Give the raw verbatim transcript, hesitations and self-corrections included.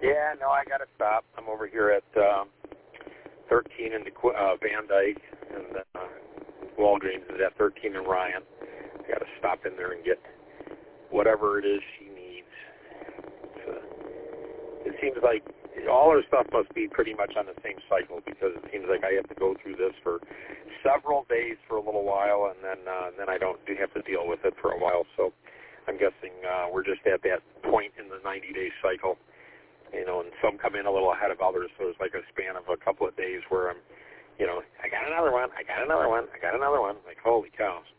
Yeah, no, I got to stop. I'm over here at um, thirteen in the, uh, Van Dyke, and uh, Walgreens is at thirteen in Ryan. I got to stop in there and get whatever it is she needs. So it seems like all her stuff must be pretty much on the same cycle, because it seems like I have to go through this for several days for a little while, and then uh, then I don't do have to deal with it for a while. So I'm guessing uh, we're just at that point in the ninety-day cycle, you know, and some come in a little ahead of others. So it's like a span of a couple of days where I'm, you know, I got another one, I got another one, I got another one. Like, holy cows.